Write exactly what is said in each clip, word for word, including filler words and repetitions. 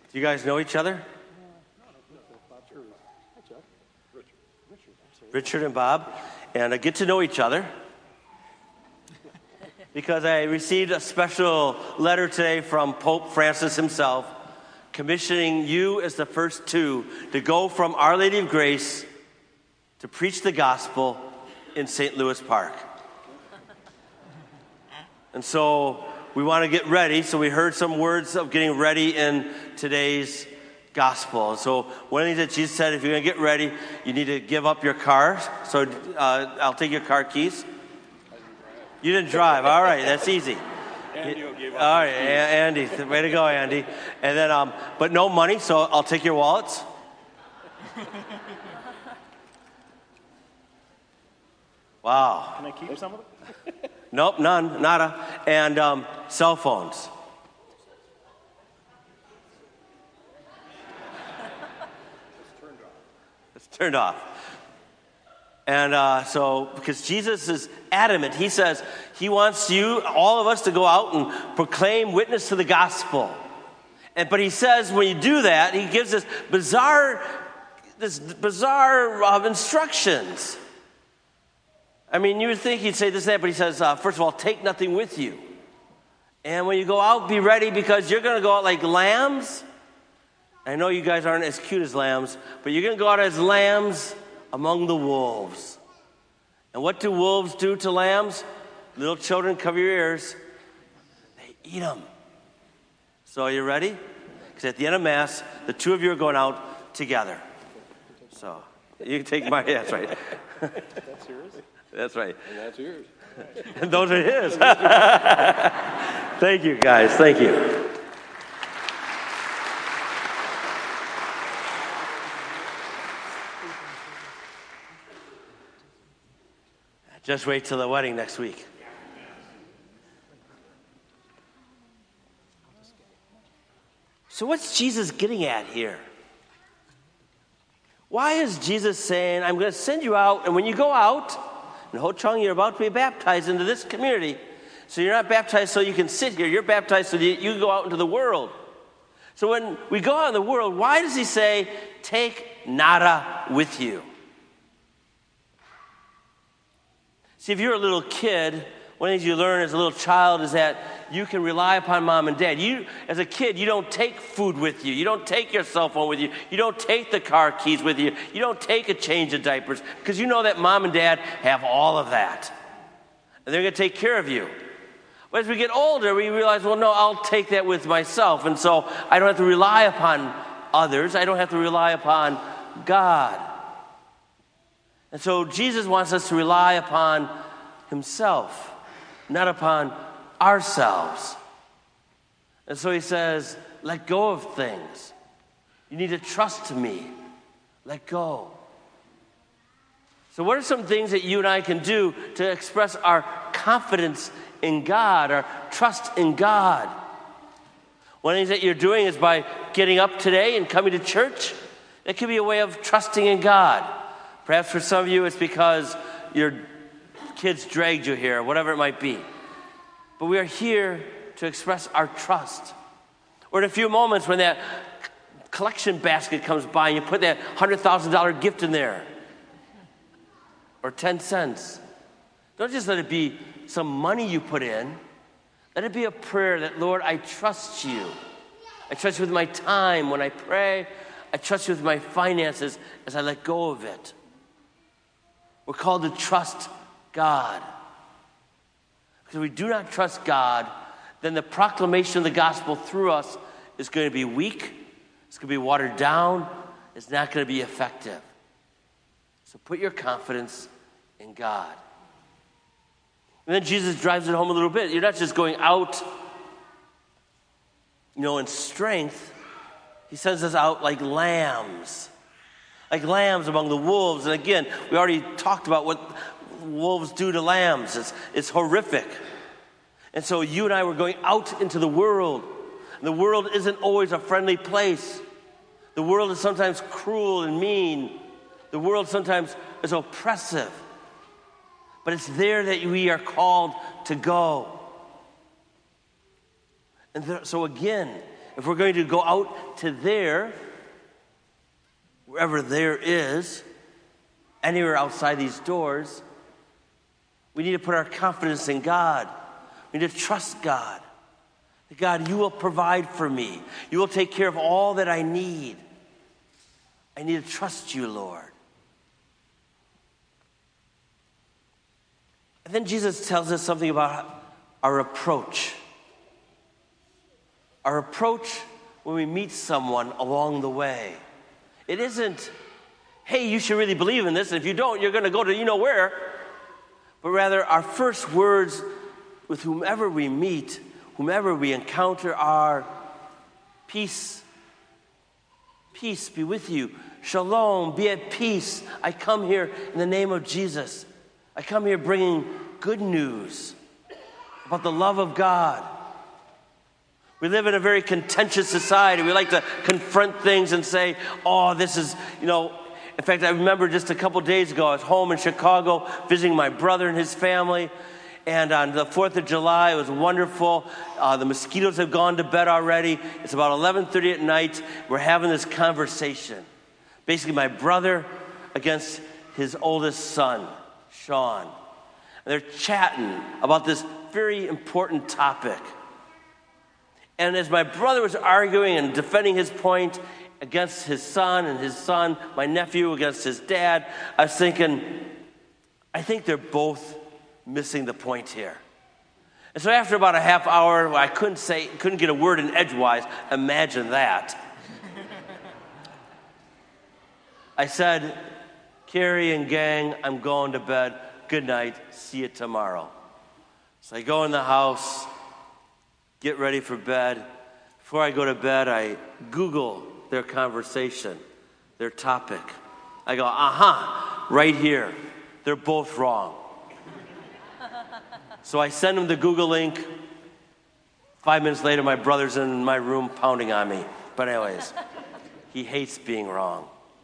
Do you guys know each other? Richard and Bob. And uh, get to know each other. Because I received a special letter today from Pope Francis himself, commissioning you as the first two to go from Our Lady of Grace to preach the gospel in Saint Louis Park. And so we want to get ready. So we heard some words of getting ready in today's gospel. So one of the things that Jesus said, if you're going to get ready, you need to give up your car. So uh, I'll take your car keys. You didn't drive. All right, that's easy. Andy will give up. All right, Andy, way to go, Andy. And then, um, but no money, so I'll take your wallets. Wow. Can I keep some of it? Nope, none, nada. And um, cell phones. It's turned off. And uh, so, because Jesus is adamant, he says he wants you, all of us, to go out and proclaim, witness to the gospel. And but he says when you do that, he gives this bizarre, this bizarre uh, instructions. I mean, you would think he'd say this and that, but he says, uh, first of all, take nothing with you. And when you go out, be ready, because you're going to go out like lambs. I know you guys aren't as cute as lambs, but you're going to go out as lambs among the wolves. And what do wolves do to lambs? Little children, cover your ears. They eat them. So are you ready? Because at the end of Mass, the two of you are going out together. So you can take my, that's right. That's yours. That's right. And that's yours. And those are his. Thank you, guys. Thank you. Just wait till the wedding next week. So what's Jesus getting at here? Why is Jesus saying, I'm going to send you out, and when you go out, in Ho Chung, you're about to be baptized into this community. So you're not baptized so you can sit here. You're baptized so that you can go out into the world. So when we go out in the world, why does he say, take nada with you? See, if you're a little kid, one of the things you learn as a little child is that you can rely upon mom and dad. You, as a kid, you don't take food with you. You don't take your cell phone with you. You don't take the car keys with you. You don't take a change of diapers, because you know that mom and dad have all of that. And they're going to take care of you. But as we get older, we realize, well, no, I'll take that with myself. And so I don't have to rely upon others. I don't have to rely upon God. And so Jesus wants us to rely upon himself, not upon ourselves. And so he says, let go of things. You need to trust me. Let go. So what are some things that you and I can do to express our confidence in God, our trust in God? One of the things that you're doing is by getting up today and coming to church. That could be a way of trusting in God. Perhaps for some of you, it's because your kids dragged you here, whatever it might be. But we are here to express our trust. Or in a few moments when that collection basket comes by and you put that one hundred thousand dollars gift in there. Or ten cents. Don't just let it be some money you put in. Let it be a prayer that, Lord, I trust you. I trust you with my time when I pray. I trust you with my finances as I let go of it. We're called to trust God. Because if we do not trust God, then the proclamation of the gospel through us is going to be weak. It's going to be watered down. It's not going to be effective. So put your confidence in God. And then Jesus drives it home a little bit. You're not just going out, you know, in strength. He sends us out like lambs. Like lambs among the wolves. And again, we already talked about what wolves do to lambs. It's, it's horrific. And so you and I were going out into the world. And the world isn't always a friendly place. The world is sometimes cruel and mean. The world sometimes is oppressive. But it's there that we are called to go. And there, so again, if if we're going to go out to there, wherever there is, anywhere outside these doors, we need to put our confidence in God. We need to trust God. God, you will provide for me. You will take care of all that I need. I need to trust you, Lord. And then Jesus tells us something about our approach. Our approach when we meet someone along the way. It isn't, hey, you should really believe in this, and if you don't, you're going to go to you know where. But rather, our first words with whomever we meet, whomever we encounter, are peace. Peace be with you. Shalom, be at peace. I come here in the name of Jesus. I come here bringing good news about the love of God. We live in a very contentious society. We like to confront things and say, oh, this is, you know. In fact, I remember just a couple days ago, I was home in Chicago visiting my brother and his family. And on the fourth of July, it was wonderful. Uh, the mosquitoes have gone to bed already. It's about eleven thirty at night. We're having this conversation. Basically, my brother against his oldest son, Sean. And they're chatting about this very important topic. And as my brother was arguing and defending his point against his son, and his son, my nephew, against his dad, I was thinking, I think they're both missing the point here. And so after about a half hour, I couldn't say, couldn't get a word in edgewise. Imagine that. I said, Carrie and gang, I'm going to bed. Good night. See you tomorrow. So I go in the house, get ready for bed. Before I go to bed, I Google their conversation, their topic. I go, aha, right here. They're both wrong. So I send him the Google link. Five minutes later, my brother's in my room pounding on me. But anyways, he hates being wrong.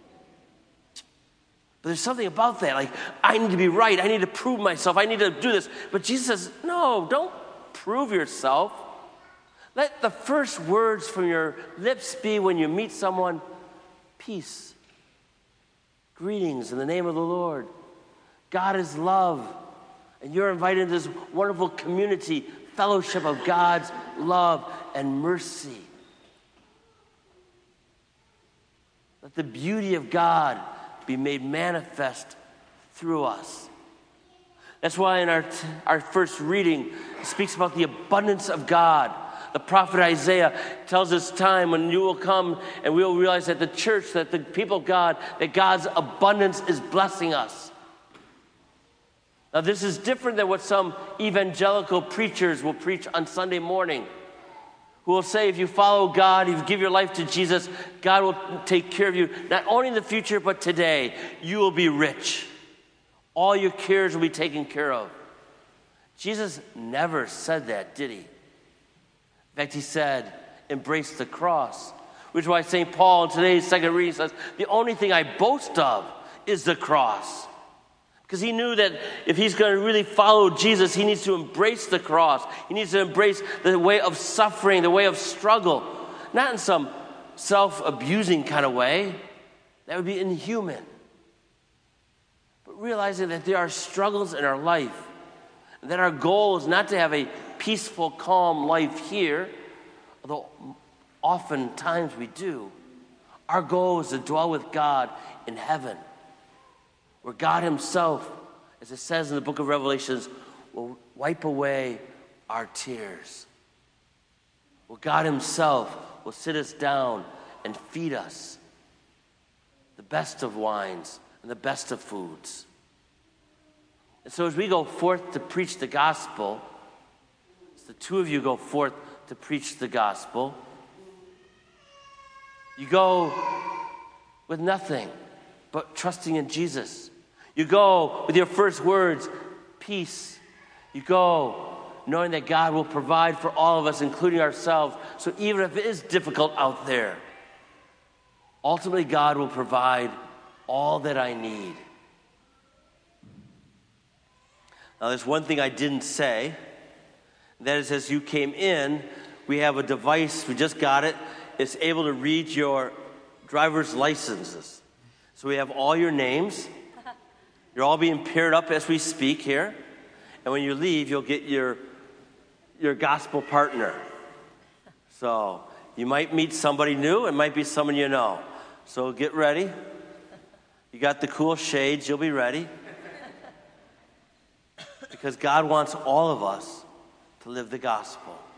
But there's something about that. Like, I need to be right. I need to prove myself. I need to do this. But Jesus says, no, don't prove yourself. Let the first words from your lips be when you meet someone, peace. Greetings in the name of the Lord. God is love. And you're invited into this wonderful community, fellowship of God's love and mercy. Let the beauty of God be made manifest through us. That's why in our, our first reading, it speaks about the abundance of God. The prophet Isaiah tells us time when you will come and we will realize that the church, that the people of God, that God's abundance is blessing us. Now, this is different than what some evangelical preachers will preach on Sunday morning, who will say if you follow God, if you give your life to Jesus, God will take care of you, not only in the future, but today. You will be rich. All your cares will be taken care of. Jesus never said that, did he? In fact, he said, embrace the cross, which is why Saint Paul in today's second reading says, the only thing I boast of is the cross. Because he knew that if he's going to really follow Jesus, he needs to embrace the cross. He needs to embrace the way of suffering, the way of struggle. Not in some self-abusing kind of way. That would be inhuman. But realizing that there are struggles in our life. And that our goal is not to have a peaceful, calm life here, although oftentimes we do. Our goal is to dwell with God in heaven, where God himself, as it says in the book of Revelations, will wipe away our tears. Where God himself will sit us down and feed us the best of wines and the best of foods. And so as we go forth to preach the gospel, as the two of you go forth to preach the gospel, you go with nothing but trusting in Jesus. You go with your first words, peace. You go knowing that God will provide for all of us, including ourselves. So even if it is difficult out there, ultimately God will provide all that I need. Now there's one thing I didn't say. That is, as you came in, we have a device, we just got it. It's able to read your driver's licenses. So we have all your names. You're all being paired up as we speak here. And when you leave, you'll get your, your gospel partner. So you might meet somebody new. It might be someone you know. So get ready. You got the cool shades. You'll be ready. Because God wants all of us to live the gospel.